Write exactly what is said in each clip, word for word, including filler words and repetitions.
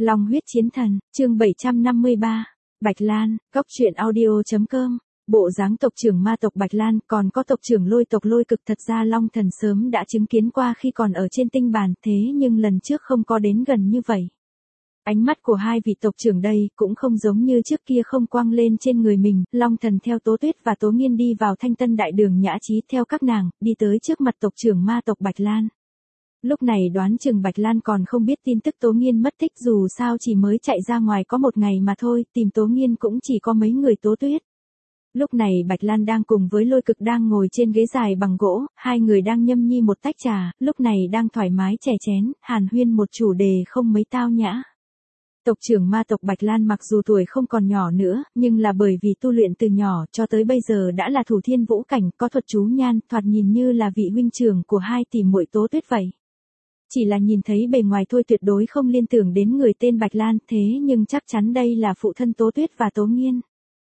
Long huyết chiến thần, chương bảy trăm năm mươi ba. Bạch Lan, góc truyện audio.com. Bộ dáng tộc trưởng ma tộc Bạch Lan, còn có tộc trưởng lôi tộc lôi cực, thật ra Long Thần sớm đã chứng kiến qua khi còn ở trên tinh bàn, thế nhưng lần trước không có đến gần như vậy. Ánh mắt của hai vị tộc trưởng đây cũng không giống như trước kia không quang lên trên người mình. Long Thần theo Tố Tuyết và Tố Nghiên đi vào Thanh Tân đại đường nhã trí, theo các nàng đi tới trước mặt tộc trưởng ma tộc Bạch Lan. Lúc này đoán chừng Bạch Lan còn không biết tin tức Tố Nghiên mất tích, dù sao chỉ mới chạy ra ngoài có một ngày mà thôi, tìm Tố Nghiên cũng chỉ có mấy người Tố Tuyết. Lúc này Bạch Lan đang cùng với lôi cực đang ngồi trên ghế dài bằng gỗ, hai người đang nhâm nhi một tách trà, lúc này đang thoải mái chè chén, hàn huyên một chủ đề không mấy tao nhã. Tộc trưởng ma tộc Bạch Lan mặc dù tuổi không còn nhỏ nữa, nhưng là bởi vì tu luyện từ nhỏ cho tới bây giờ đã là thủ thiên vũ cảnh, có thuật chú nhan, thoạt nhìn như là vị huynh trưởng của hai tỷ muội Tố Tuyết vậy. Chỉ là nhìn thấy bề ngoài thôi tuyệt đối không liên tưởng đến người tên Bạch Lan, thế nhưng chắc chắn đây là phụ thân Tố Tuyết và Tố Nghiên.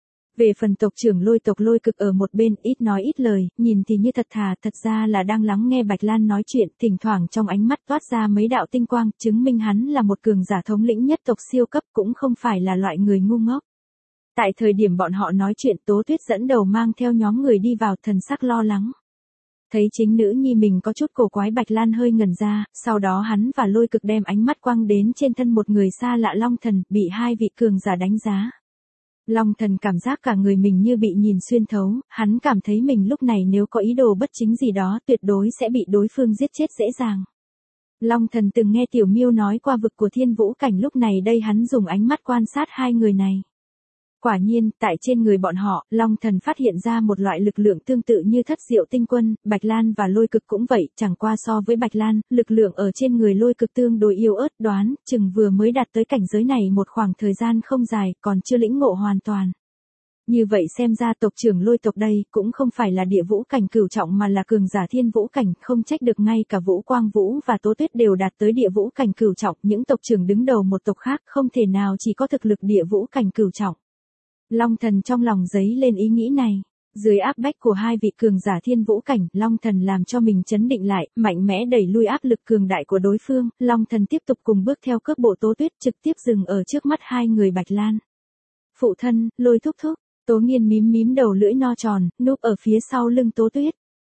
Về phần tộc trưởng lôi tộc lôi cực ở một bên ít nói ít lời, nhìn thì như thật thà, thật ra là đang lắng nghe Bạch Lan nói chuyện, thỉnh thoảng trong ánh mắt toát ra mấy đạo tinh quang, chứng minh hắn là một cường giả thống lĩnh nhất tộc siêu cấp, cũng không phải là loại người ngu ngốc. Tại thời điểm bọn họ nói chuyện, Tố Tuyết dẫn đầu mang theo nhóm người đi vào, thần sắc lo lắng. Thấy chính nữ nhi mình có chút cổ quái, Bạch Lan hơi ngẩn ra, sau đó hắn và lôi cực đem ánh mắt quang đến trên thân một người xa lạ Long Thần, bị hai vị cường giả đánh giá. Long Thần cảm giác cả người mình như bị nhìn xuyên thấu, hắn cảm thấy mình lúc này nếu có ý đồ bất chính gì đó tuyệt đối sẽ bị đối phương giết chết dễ dàng. Long Thần từng nghe Tiểu Miêu nói qua vực của thiên vũ cảnh, lúc này đây hắn dùng ánh mắt quan sát hai người này. Quả nhiên, tại trên người bọn họ, Long Thần phát hiện ra một loại lực lượng tương tự như thất diệu tinh quân, Bạch Lan và lôi cực cũng vậy, chẳng qua so với Bạch Lan, lực lượng ở trên người lôi cực tương đối yếu ớt, đoán chừng vừa mới đạt tới cảnh giới này một khoảng thời gian không dài, còn chưa lĩnh ngộ hoàn toàn. Như vậy xem ra tộc trưởng lôi tộc đây cũng không phải là địa vũ cảnh cửu trọng mà là cường giả thiên vũ cảnh, không trách được ngay cả Vũ Quang Vũ và Tố Tuyết đều đạt tới địa vũ cảnh cửu trọng, những tộc trưởng đứng đầu một tộc khác không thể nào chỉ có thực lực địa vũ cảnh cửu trọng. Long Thần trong lòng dấy lên ý nghĩ này, dưới áp bách của hai vị cường giả thiên vũ cảnh, Long Thần làm cho mình chấn định lại, mạnh mẽ đẩy lui áp lực cường đại của đối phương, Long Thần tiếp tục cùng bước theo cước bộ Tố Tuyết, trực tiếp dừng ở trước mắt hai người Bạch Lan. Phụ thân, lôi thúc thúc, Tố Nghiên mím mím đầu lưỡi no tròn, núp ở phía sau lưng Tố Tuyết.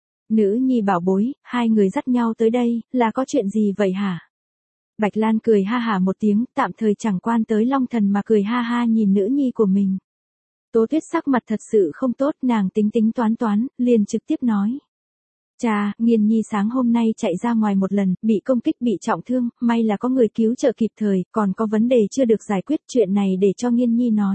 Nữ nhi bảo bối, hai người dắt nhau tới đây, là có chuyện gì vậy hả? Bạch Lan cười ha hả một tiếng, tạm thời chẳng quan tới Long Thần mà cười ha ha nhìn nữ nhi của mình. Tố Tuyết sắc mặt thật sự không tốt, nàng tính tính toán toán, liền trực tiếp nói. Chà, Nghiên nhi sáng hôm nay chạy ra ngoài một lần, bị công kích bị trọng thương, may là có người cứu trợ kịp thời, còn có vấn đề chưa được giải quyết, chuyện này để cho Nghiên nhi nói.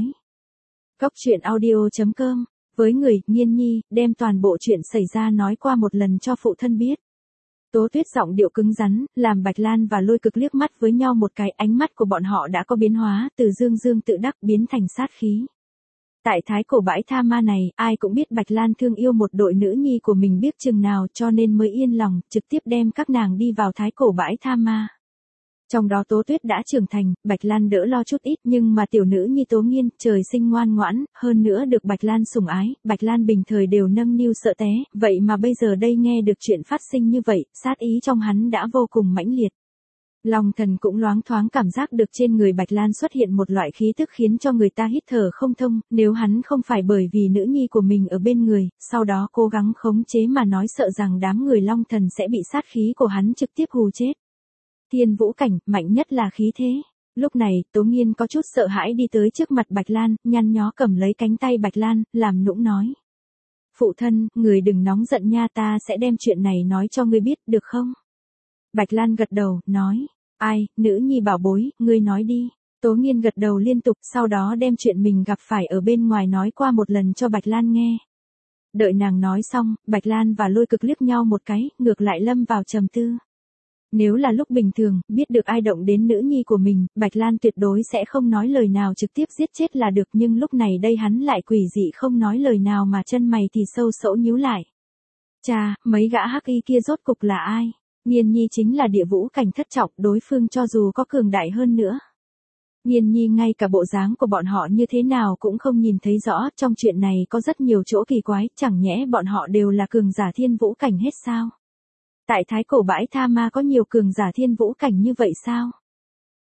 Góc truyện audio.com, với người, Nghiên nhi, đem toàn bộ chuyện xảy ra nói qua một lần cho phụ thân biết. Tố Tuyết giọng điệu cứng rắn, làm Bạch Lan và lôi cực liếc mắt với nhau một cái, ánh mắt của bọn họ đã có biến hóa, từ dương dương tự đắc biến thành sát khí. Tại thái cổ bãi tha ma này, ai cũng biết Bạch Lan thương yêu một đội nữ nhi của mình biết chừng nào, cho nên mới yên lòng, trực tiếp đem các nàng đi vào thái cổ bãi tha ma. Trong đó Tố Tuyết đã trưởng thành, Bạch Lan đỡ lo chút ít, nhưng mà tiểu nữ nhi Tố Nghiên, trời sinh ngoan ngoãn, hơn nữa được Bạch Lan sủng ái, Bạch Lan bình thời đều nâng niu sợ té, vậy mà bây giờ đây nghe được chuyện phát sinh như vậy, sát ý trong hắn đã vô cùng mãnh liệt. Long Thần cũng loáng thoáng cảm giác được trên người Bạch Lan xuất hiện một loại khí tức khiến cho người ta hít thở không thông, nếu hắn không phải bởi vì nữ nhi của mình ở bên người, sau đó cố gắng khống chế mà nói sợ rằng đám người Long Thần sẽ bị sát khí của hắn trực tiếp hù chết. Thiên vũ cảnh, mạnh nhất là khí thế. Lúc này, Tố Nghiên có chút sợ hãi đi tới trước mặt Bạch Lan, nhăn nhó cầm lấy cánh tay Bạch Lan, làm nũng nói. Phụ thân, người đừng nóng giận nha, ta sẽ đem chuyện này nói cho ngươi biết, được không? Bạch Lan gật đầu, nói. Ai, nữ nhi bảo bối, ngươi nói đi. Tố Nghiên gật đầu liên tục, sau đó đem chuyện mình gặp phải ở bên ngoài nói qua một lần cho Bạch Lan nghe. Đợi nàng nói xong, Bạch Lan và lôi cực liếc nhau một cái, ngược lại lâm vào trầm tư. Nếu là lúc bình thường, biết được ai động đến nữ nhi của mình, Bạch Lan tuyệt đối sẽ không nói lời nào trực tiếp giết chết là được, nhưng lúc này đây hắn lại quỷ dị không nói lời nào mà chân mày thì sâu sẫu nhíu lại. Chà, mấy gã hắc y kia rốt cục là ai? Nghiên nhi chính là địa vũ cảnh thất trọng, đối phương cho dù có cường đại hơn nữa. Nghiên nhi ngay cả bộ dáng của bọn họ như thế nào cũng không nhìn thấy rõ, trong chuyện này có rất nhiều chỗ kỳ quái, chẳng nhẽ bọn họ đều là cường giả thiên vũ cảnh hết sao? Tại thái cổ bãi tha ma có nhiều cường giả thiên vũ cảnh như vậy sao?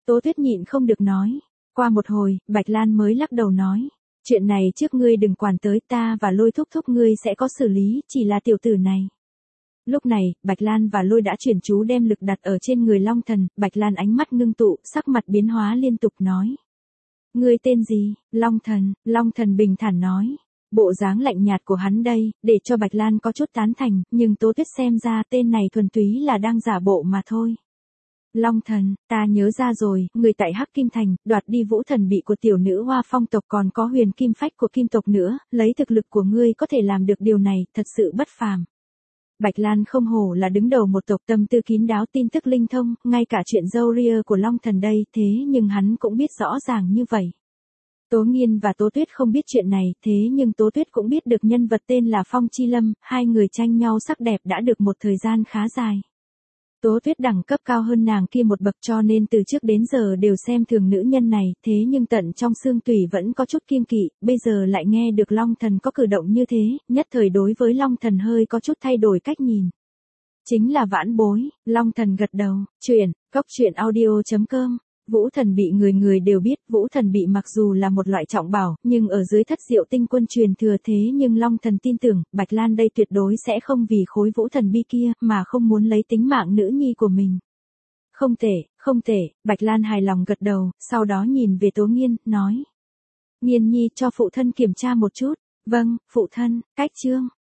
Tố Tuyết nhịn không được nói. Qua một hồi, Bạch Lan mới lắc đầu nói. Chuyện này trước ngươi đừng quản tới, ta và Lôi thúc thúc ngươi sẽ có xử lý, chỉ là tiểu tử này. Lúc này, Bạch Lan và Lôi đã chuyển chú đem lực đặt ở trên người Long Thần, Bạch Lan ánh mắt ngưng tụ, sắc mặt biến hóa liên tục nói. Ngươi tên gì? Long Thần, Long Thần bình thản nói. Bộ dáng lạnh nhạt của hắn đây, để cho Bạch Lan có chút tán thành, nhưng Tố Tuyết xem ra tên này thuần túy là đang giả bộ mà thôi. Long Thần, ta nhớ ra rồi, người tại Hắc Kim Thành, đoạt đi vũ thần bị của tiểu nữ Hoa Phong tộc còn có huyền kim phách của kim tộc nữa, lấy thực lực của ngươi có thể làm được điều này, thật sự bất phàm. Bạch Lan không hổ là đứng đầu một tộc, tâm tư kín đáo, tin tức linh thông, ngay cả chuyện dâu ria của Long Thần đây, thế nhưng hắn cũng biết rõ ràng như vậy. Tố Nghiên và Tố Tuyết không biết chuyện này, thế nhưng Tố Tuyết cũng biết được nhân vật tên là Phong Chi Lâm, hai người tranh nhau sắc đẹp đã được một thời gian khá dài. Tố Tuyết đẳng cấp cao hơn nàng kia một bậc cho nên từ trước đến giờ đều xem thường nữ nhân này, thế nhưng tận trong xương tủy vẫn có chút kiêng kỵ, bây giờ lại nghe được Long Thần có cử động như thế, nhất thời đối với Long Thần hơi có chút thay đổi cách nhìn. Chính là vãn bối, Long Thần gật đầu, chuyện, góc chuyện audio chấm com. Vũ thần bị người người đều biết, vũ thần bị mặc dù là một loại trọng bảo, nhưng ở dưới thất diệu tinh quân truyền thừa thế nhưng Long Thần tin tưởng, Bạch Lan đây tuyệt đối sẽ không vì khối vũ thần bi kia, mà không muốn lấy tính mạng nữ nhi của mình. Không tệ, không tệ, Bạch Lan hài lòng gật đầu, sau đó nhìn về Tố Nghiên, nói. Nghiên nhi cho phụ thân kiểm tra một chút, vâng, phụ thân, cách chương.